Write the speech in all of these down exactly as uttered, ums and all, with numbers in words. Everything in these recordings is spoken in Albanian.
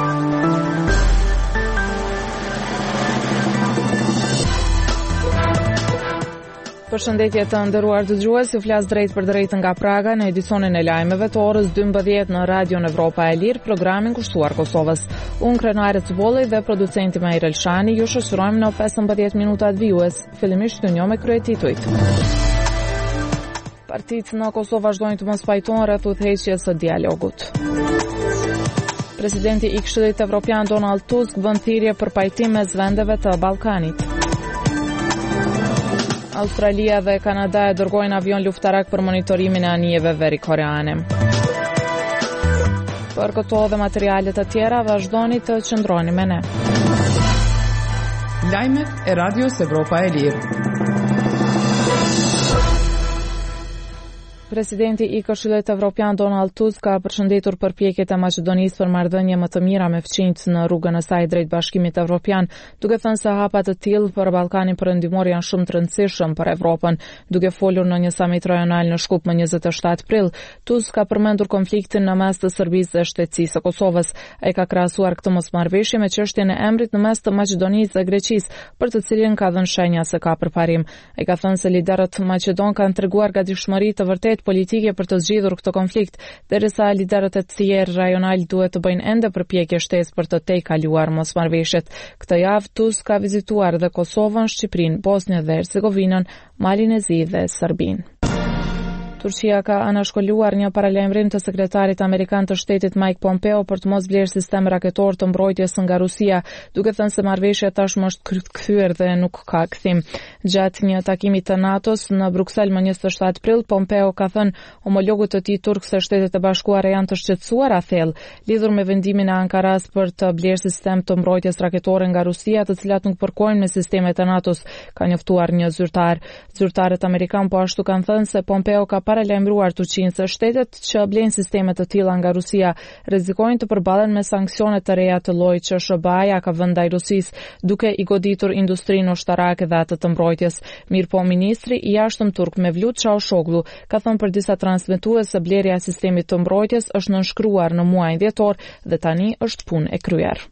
Përshëndetje të nderuar dëgjues, ju flas drejt për drejt nga Praga në edicionin e lajmeve të orës dymbëdhjetë në Radion Evropa e Lirë, programin kushtuar Kosovës. Unë Krenare Cbolli dhe producenti Mair Elshani ju shoqërojmë në pesëmbëdhjetë minutat vijues. Fillimisht një me kryetitujt. Partitë në Kosovë vazhdojnë të mos pajtojnë rreth udhëheqjes së dialogut. Presidenti i Këshillit Evropian Donald Tusk bën thirrje për pajtim mes vendeve të Ballkanit. Australia dhe Kanada e dërgojnë avion luftarak për monitorimin e anijeve verikoreane. Për këto dhe materialet të tjera, vazhdoni të qëndroni me ne. Lajmet e Radios Evropa e Lirë. Presidenti i Këshillit Evropian Donald Tusk ka përshëndetur përpjekjet e Maqedonisë për marrëdhënie më të mira me fqinjtë në rrugën e saj drejt Bashkimit Evropian, duke thënë se hapa të tillë për Ballkanin Perëndimor janë shumë të rëndësishëm për Evropën. Duke folur në një samit rajonal në Shkup më njëzet e shtatë prill, Tusk ka përmendur konfliktin në mes të Serbisë dhe shtetësisë së Kosovës. Ai ka krahasuar këtë mosmarrëveshje me çështjen e emrit në mes të Maqedonisë dhe Greqisë, për të cilin ka dhënë shenja se ka përparim. Ai ka thënë se liderët maqedon kanë treguar gatishmëri të vërtetë politike për të zgjidhur këtë konflikt, derisa liderët e tjerë rajonal duhet të bëjnë ende përpjekje shtesë për të tejkaluar mosmarrëveshjet. Këtë javë Tusk ka vizituar dhe Kosovën, Shqipërinë, Bosnjë dhe Hercegovinën, Malinë e Zi dhe Serbinë. Turqia ka anashkolluar një paralajmërim të sekretarit amerikan të shtetit Mike Pompeo për të mos blerë sistem raketor të mbrojtjes nga Rusia, duke thënë se marrëveshja tashmë është kthyer dhe nuk ka kthim. Gjatë një takimi të NATO-s në Bruksel më njëzet e shtatë prill, Pompeo ka thënë homologut të tij turk se Shtetet e Bashkuara janë të shqetësuara thellë lidhur me vendimin e Ankaras për të blerë sistem të mbrojtjes raketore nga Rusia, të cilat nuk përkojnë me sistemet e NATO-s, ka njoftuar një zyrtar. Zyrtarët amerikan po ashtu kanë thënë se Pompeo ka paralajmëruar Turqinë se shtetet që blejnë sisteme të tilla nga Rusia rrezikojnë të përballen me sanksione të reja të llojit që S B A-ja ka vënë ndaj Rusisë, duke i goditur industrinë ushtarake dhe atë të mbrojtjes. Mirpo ministri i jashtëm turk Mevlut Çavuşoglu ka thënë për disa transmetues se blerja e sistemit të mbrojtjes është nënshkruar në muajin dhjetor dhe tani është punë e kryer.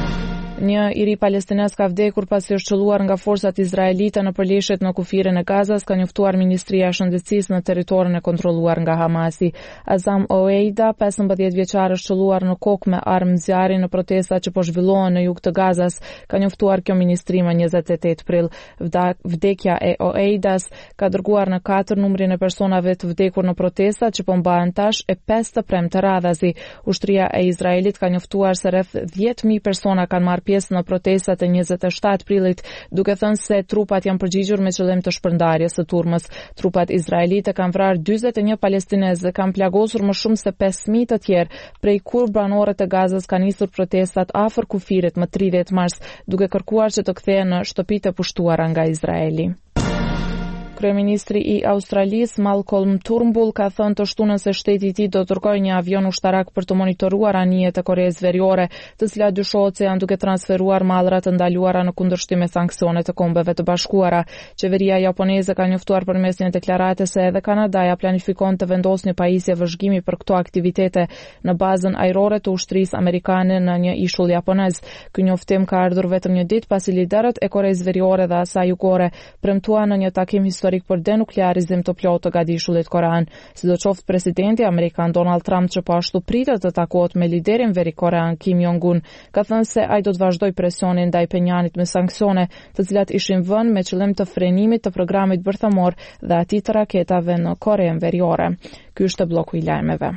Një i ri palestines ka vdekur pasi është qelluar nga forcat izraelite në përleshjet në kufirin e Gazas, ka njoftuar Ministria e Shëndetësisë në territorin e kontrolluar nga Hamasi. Azam Oeida, pesëmbëdhjetë vjeçar, është qelluar në kokë me armë zjarri në protestat që po zhvillohen në jug të Gazas, ka njoftuar kjo ministri më njëzet e tetë prill. Vdekja e Oeidas ka dërguar në katër numrin e personave të vdekur në protestat që po mbahen tash e pesë të premtë radhazi. Ushtria e Izraelit ka njoftuar se rreth dhjetë mijë persona kanë marrë pjesë në protestat e njëzet e shtatë prillit, duke thënë se trupat janë përgjigjur me qëllim të shpërndarjes së turmës. Trupat izraelite kanë vrarë dyzet e një palestinezë dhe kanë plagosur më shumë se pesë mijë të tjerë, prej kur banorët e Gazas kanë nisur protestat afër kufirit më tridhjetë mars, duke kërkuar që të kthehen në shtëpitë e pushtuara nga Izraeli. Kryeministri i Australisë Malcolm Turnbull ka thënë të shtunën se shteti i tij do të dërgojë një avion ushtarak për të monitoruar anijet e Koreas Veriore, të cilat dyshohet se janë duke transferuar mallra të ndaluara në kundërshtim me sanksionet e Kombeve të Bashkuara. Qeveria japoneze ka njoftuar përmes një deklarate se edhe Kanadaja planifikon të vendosë një pajisje vëzhgimi për këto aktivitete në bazën ajrore të ushtrisë amerikane në një ishull japonez. Ky njoftim ka ardhur vetëm një ditë pasi liderët e Koreas Veriore dhe asaj jugore premtuan në një takim historik për denuklearizim të plotë të gadishullit korean. Sidoqoftë, presidenti amerikan Donald Trump, që po ashtu pritet të takohet me liderin verikorean Kim Jong-un, ka thënë se ai do të vazhdojë presionin ndaj Penjanit me sanksione, të cilat ishin vënë me qëllim të frenimit të programit bërthamor dhe atij të raketave në Korean Veriore. Ky është bloku i lajmeve.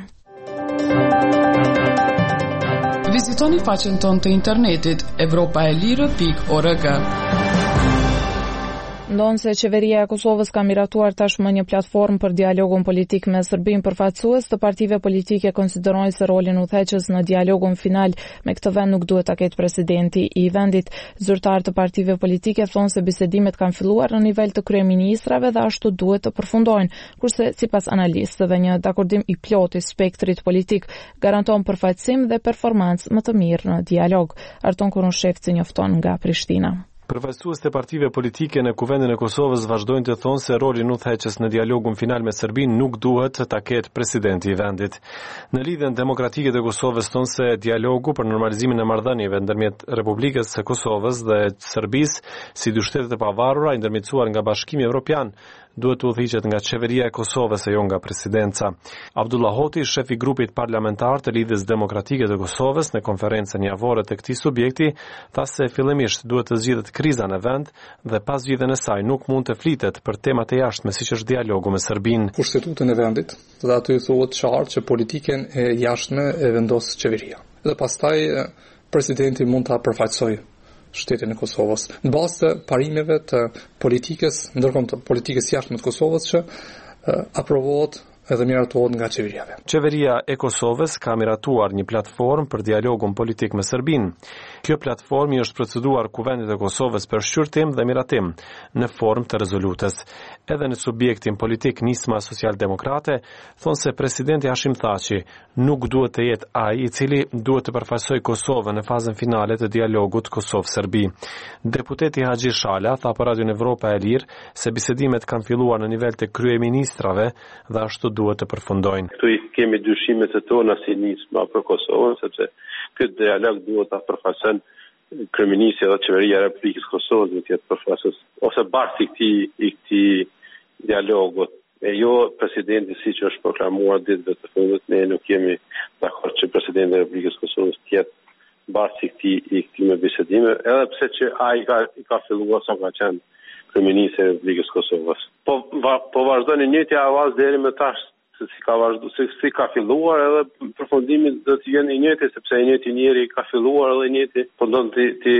Vizitoni faqen tonë të internetit evropaelire pikë org. Ndonë se qeveria e Kosovës ka miratuar tashmë një platformë për dialogun politik me Serbinë, përfaqësues të partive politike konsiderojnë se rolin udhëheqës në dialogun final me këtë vend nuk duhet ta ketë presidenti i vendit. Zyrtarë të partive politike thonë se bisedimet kanë filluar në nivel të kryeministrave dhe ashtu duhet të përfundojnë, kurse sipas analistëve një dakordim i plotë i spektrit politik garanton përfaqësim dhe performancë më të mirë në dialog. Arton Kurushevci njofton nga Prishtina. Përfaqësuesit e partive politike në Kuvendin e Kosovës vazhdojnë të thonë se roli në udhëheqës në dialogun final me Serbinë nuk duhet ta ketë presidenti i vendit. Në lidhjen demokratike të Kosovës thonë se dialogu për normalizimin e marrëdhënieve ndërmjet Republikës së Kosovës dhe Serbisë, si dy shtetet e pavarura ndërmjetësuar nga Bashkimi Evropian, duhet të udhëhiqet nga qeveria e Kosovës e jo nga presidenca. Abdullah Hoti, shef i grupit parlamentar të Lidhjes Demokratike të Kosovës në konferencën javore të këtij subjekti, tha se fillimisht duhet të zgjidhet kriza në vend dhe pas zgjidhjen e saj nuk mund të flitet për temat e jashtme siç është dialogu me Serbinë. Kushtetutën e vendit, dhe aty thuhet qartë që politikën e jashtme e vendos qeveria. Dhe pastaj presidenti mund ta përfaqësojë shtetin e Kosovës në bazë të parimeve të politikës, ndërkombëtar të politikës jashtme të Kosovës që uh, aprovohet edhe miratohet nga qeveria. Qeveria e Kosovës ka miratuar një platformë për dialogun politik me Serbinë. Kjo platformë është proceduar Kuvendit e Kosovës për shqyrtim dhe miratim në formë të rezolutës. Edhe në subjektin politik Nisma Social-Demokrate thonë se presidenti Hashim Thaçi nuk duhet të jetë ai i cili duhet të përfaqësojë Kosovën në fazën finale të dialogut Kosovë-Serbi. Deputeti Haxhi Shala tha për Radion Evropa e Lirë se bisedimet kanë filluar në nivel të kryeministrave dhe ashtu duhet të përfundojnë. Këtu kemi dyshimet e tona si Nisma për Kosovën, sepse këtë dialog duhet ta përfaqëson kryeministri dhe qeveria e Republikës Kosovës duhet të jetë përfaqësues ose barsi i këtij i këtij dialogut. E jo presidenti siç është proklamuar ditëve të fundit, ne nuk jemi dakord që presidenti i Republikës Kosovës të jetë barsi i këtij i këtij bisedime, edhe pse që ai ka i ka filluar sa ka qenë kryeministri i Republikës Kosovës. Po va, po vazhdon në njëjtë avaz deri më tash, se si ka vazhdu, se si ka filluar edhe përfundimi do të jenë i njëjtë, sepse i njëjti njeri ka filluar edhe i njëjti po do të të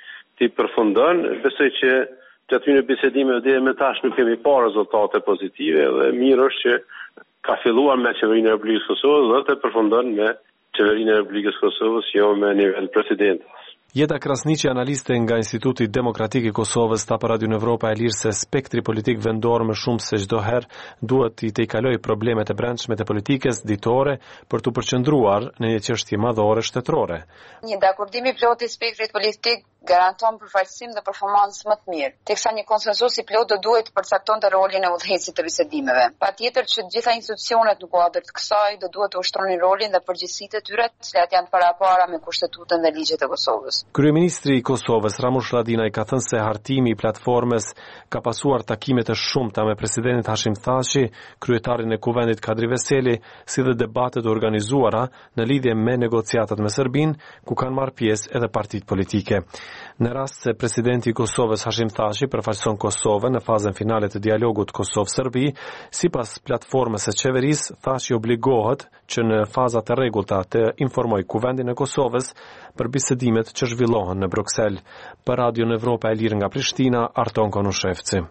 të përfundon. Besoj që gjatë këtyre bisedimeve deri më tash nuk kemi pa rezultate pozitive dhe mirë është që ka filluar me qeverinë e Republikës Kosovës dhe të përfundon me qeverinë e Republikës Kosovës, jo me nivel presidenti. Jeta Krasniqi, analiste nga Instituti Demokratik i Kosovës, tha për Radio Evropa e Lirë se spektri politik vendor më shumë se çdo herë duhet i tejkaloj problemet e brendshme të politikës ditore për të përqendruar në një çështje madhore shtetërore. Një dakordimi plot i spektrit politik garanton përfaqësim dhe performancë më të mirë, teksa një konsensus i plot do duhet të përcaktonte rolin e udhëheqësit të bisedimeve. Patjetër që të gjitha institucionet në kuadër të kësaj do duhet të ushtronin rolin dhe përgjegjësitë e tyre, të cilat janë parapara me kushtetutën dhe ligjet e Kosovës. Kryeministri i Kosovës Ramush Haradinaj ka thënë se hartimi i platformës ka pasuar takime të shumta me presidentin Hashim Thaçi, kryetarin e Kuvendit Kadri Veseli, si dhe debatet organizuara në lidhje me negociatat me Serbinë, ku kanë marrë pjesë edhe partitë politike. Në rast se presidenti i Kosovës Hashim Thaçi përfaqëson Kosovën në fazën finale të dialogut Kosovë-Serbi, sipas platformës së qeverisë, Thaçi obligohet që në faza të rregullta të informojë Kuvendin e Kosovës për bisedimet që zhvillohen në Bruksel. Për Radio Evropa e Lirë nga Prishtina, Arton Konushevci.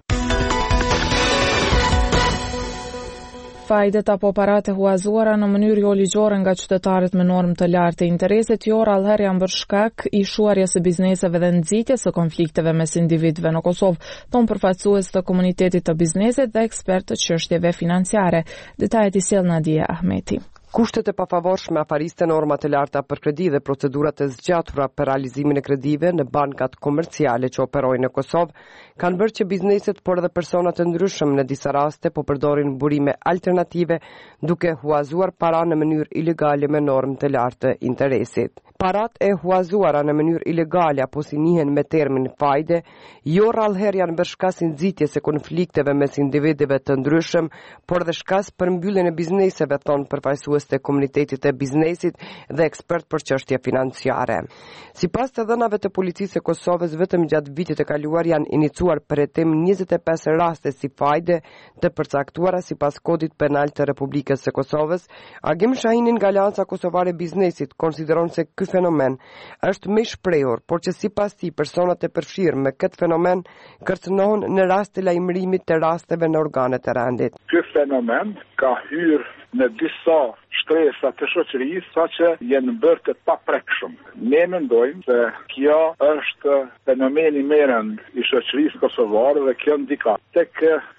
Fajdet apo paratë huazuara në mënyrë jo ligjore nga qytetarët me normë të lartë të interesit jo rallëherë janë bërë shkak i shuarjes së bizneseve dhe nxitjes së konflikteve mes individëve në Kosovë, thon përfaqësues të komunitetit të biznesit dhe ekspert të çështjeve financiare. Detajet i sjell Nadia Ahmeti. Kushtet e pafavorshme afariste, norma të larta për kredi dhe procedurat e zgjatura për realizimin e kredive në bankat komerciale që operojnë në Kosovë kanë bërë që bizneset por edhe personat të ndryshëm në disa raste po përdorin burime alternative duke huazuar para në mënyrë ilegale me normë të lartë të interesit. Parat e huazuara në mënyrë ilegale apo si njihen me termin fajde, jo rallëherë janë bërë shkas i nxitjes së konflikteve mes individëve të ndryshëm, por dhe shkas për mbylljen e bizneseve, thon përfaqësues të komunitetit të biznesit dhe ekspert për çështje financiare. Sipas të dhënave të policisë së Kosovës, vetëm gjatë vitit të kaluar janë iniciuar për hetim njëzet e pesë raste si fajde të përcaktuara sipas kodit penal të Republikës së Kosovës. Agim Shahinin nga Alianca Kosovare e Biznesit konsideron se ky fenomen është më i shprehur, por që sipas tij personat e përfshirë me këtë fenomen kërcënohen në rast të lajmërimit të rasteve në organet e rendit. Ky fenomen ka hyrë në disa shtresa të shoqërisë saqë janë bërë të paprekshëm. Ne mendojmë se kjo është fenomeni merën i shoqërisë kosovare dhe kjo ndika tek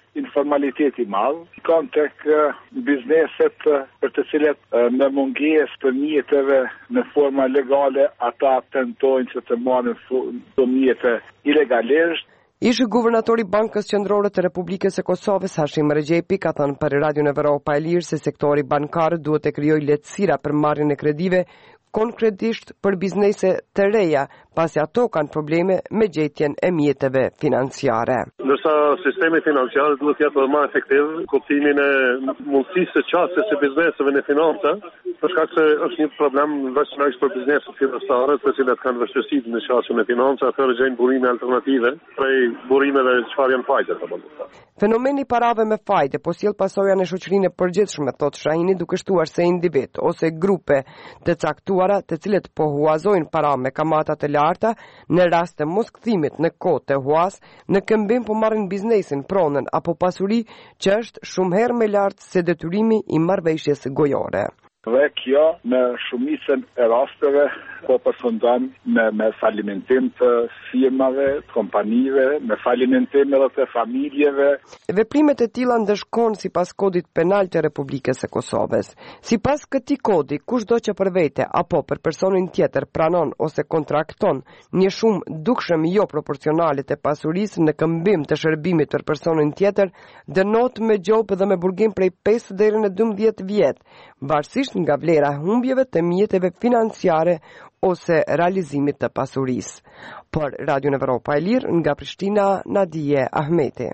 informalitet i madh, kanë tek bizneset për të cilat në mungesë të mjeteve në forma legale ata tentojnë që të marrin të mjete ilegalisht. Ishi guvernatori Bankës Qendrore të Republikës së Kosovës Hashim Rexhepi ka thënë për Radion Evropa e Lirë se sektori bankar duhet të krijojë lehtësira për marrjen e kredive, konkretisht për biznese të reja, pasi ato kanë probleme me gjetjen e mjeteve financiare. Ndërsa sistemi financiar duhet të jetë më efektiv, kuptimin e mundësisë së qasjes së bizneseve në financa, për shkak se është një problem vetëm për bizneset financiare, të cilat kanë vështirësi në qasjen e financa, atëherë gjejnë burime alternative prej burimeve çfarë janë fajdet apo. Fenomeni parave me fajde po sjell pasoja në shoqërinë e përgjithshme, thotë Shahini, duke shtuar se individ ose grupe të caktuara të cilët po huazojnë para me kamata të larta në rast të moskthimit në kohë të huaz, në këmbim po marrin biznesin, pronën apo pasuri që është shumë herë më lart se detyrimi i marrëveshjes gojore. Dhe kjo në shumicën e rasteve po përfundon me, me falimentim të firmave, të kompanive, me falimentim edhe të familjeve. Veprimet e tilla ndëshkojnë sipas kodit penal të Republikës së Kosovës. Sipas këtij kodi, kushdo që për vete apo për personin tjetër pranon ose kontrakton një shumë dukshëm jo proporcionale të pasurisë në këmbim të shërbimit për personin tjetër, dënohet me gjop dhe me burgim prej pesë deri në dymbëdhjetë vjet, varësisht nga vlera humbjeve të mjeteve financiare ose realizimit të pasurisë. Për Radio Evropa e Lirë, nga Prishtina, Nadije Ahmeti.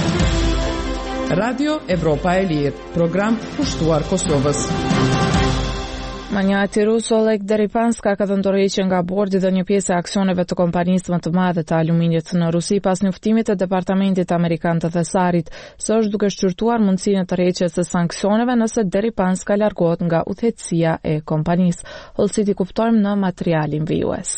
Radio Evropa e Lirë, program pushtuar Kosovës. Manjati rus Oleg Deripanska ka dhënë dorëheqje nga bordi dhe një pjesë e aksioneve të kompanisë më të madhe të aluminit në Rusi pas njoftimit të Departamentit Amerikan të Thesarit se është duke shqyrtuar mundësinë e tërheqjes së sanksioneve nëse Deripanska largohet nga udhëheqësia e kompanisë. Hollësi kuptojmë në materialin vijues.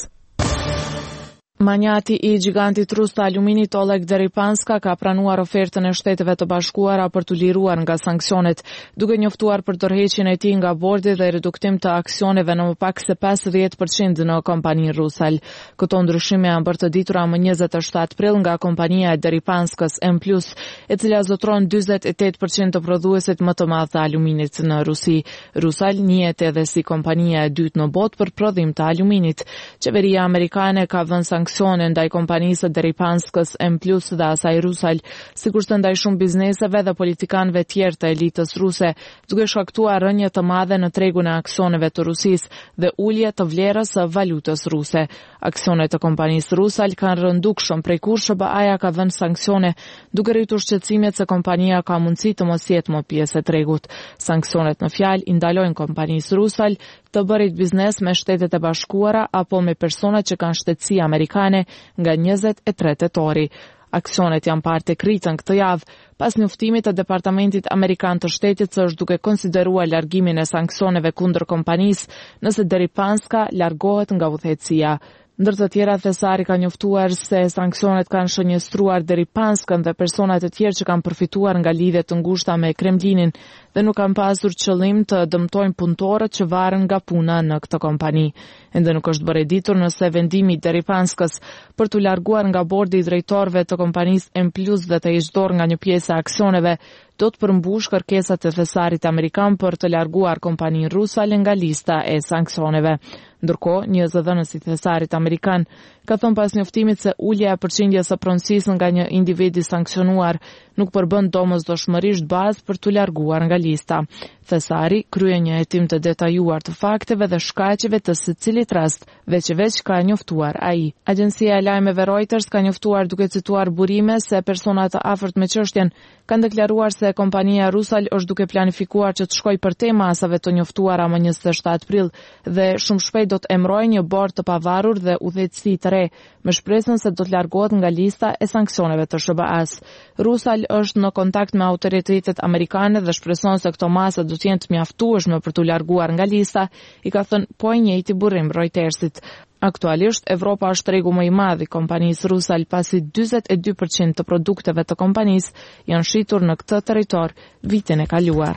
Manjati i gigantit rus të aluminit Oleg Deripanska ka pranuar ofertën e Shteteve të Bashkuara për të liruar nga sanksionet, duke njoftuar për tërheqjen e tij nga bordi dhe reduktim të aksioneve në më pak se pesëdhjetë përqind në kompaninë Rusal. Këto ndryshime janë bërë të ditura më njëzet e shtatë prill nga kompania e Deripanskës M plus, e cila zotron njëzet e tetë përqind të prodhuesit më të madh të aluminit në Rusi. Rusal njihet edhe si kompania e dytë në botë për prodhim të aluminit. Qeveria amerikane ka vënë sanksione ndaj kompanisë Deripanskës M plus dhe asaj Rusal, sikurse ndaj shumë bizneseve dhe politikanëve tjerë të elitës ruse, duke shkaktuar rënje të madhe në tregun e aksioneve të Rusisë dhe ulje të vlerës së valutës ruse. Aksionet e kompanisë Rusal kanë rëndukshëm prej kur S B A-ja ka vënë sanksione, duke rritur shqetësimet se kompania ka mundësi të mos jetë më pjesë e tregut. Sanksionet në fjalë i ndalojnë kompanisë Rusal të bërit biznes me Shtetet e Bashkuara apo me persona që kanë shtetësi amerikane nga njëzet e tre tetori. Aksionet janë parë tek rritën këtë javë pas njoftimit të Departamentit Amerikan të Shtetit se është duke konsideruar largimin e sanksioneve kundër kompanisë nëse Deripanska largohet nga udhëheqësia. Ndër të tjera, Thesari ka njoftuar se sanksionet kanë shënjestruar Deripanskën dhe personat e tjerë që kanë përfituar nga lidhje të ngushta me Kremlinin dhe nuk kanë pasur qëllim të dëmtojnë punëtorët që varen nga puna në këtë kompani. Ende nuk është bërë e ditur nëse vendimi i Deripanskës për të larguar nga bordi i drejtorëve të kompanisë M plus dhe të heqdorë nga një pjesë e aksioneve do të përmbush kërkesat e Thesarit amerikan për të larguar kompaninë Rusal nga lista e sanksioneve. Ndërkohë, një zëdhënës i Thesarit amerikan ka thënë pas njoftimit se ulja e përqindjes së pronësisë nga një individ i sanksionuar nuk përbën domosdoshmërisht bazë për të larguar nga lista. Thesari krye një hetim të detajuar të fakteve dhe shkaqeve të secilit rast, veç e veç ka njoftuar ai. Agjencia e lajmeve Reuters ka njoftuar duke cituar burime se persona të afërt me çështjen kanë deklaruar se kompania Rusal është duke planifikuar që të shkojë për te masave të njoftuara më njëzet e shtatë prill dhe shumë shpejt do të emrojë një bord të pavarur dhe udhëheqësi të re, me shpresën se do të largohet nga lista e sanksioneve të S B A-s. Rusal është në kontakt me autoritetet amerikane dhe shpreson se këto masa do të jenë të mjaftueshme për të larguar nga lista, i ka thënë po i njëjti burrim Reutersit. Aktualisht, Evropa është tregu më i madh i kompanisë Rusal pasi njëzet e dy përqind të produkteve të kompanisë janë shitur në këtë territor vitin e kaluar.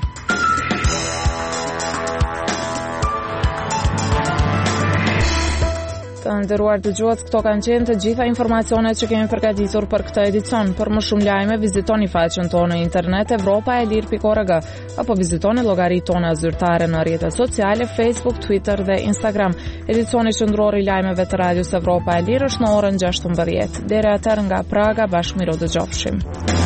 Të nderuar dëgjues, këto kanë qenë të gjitha informacionet që kemi përgatitur për këtë edicion. Për më shumë lajme, vizitoni faqen tonë në internet evropa e lirë pikë org apo vizitoni llogaritë tona zyrtare në rrjetet sociale, Facebook, Twitter dhe Instagram. Edicioni qendror i lajmeve të Radios Evropa e Lirë është në orën gjashtëmbëdhjetë. Deri atëherë nga Praga, bashkë miro dëgjofshim.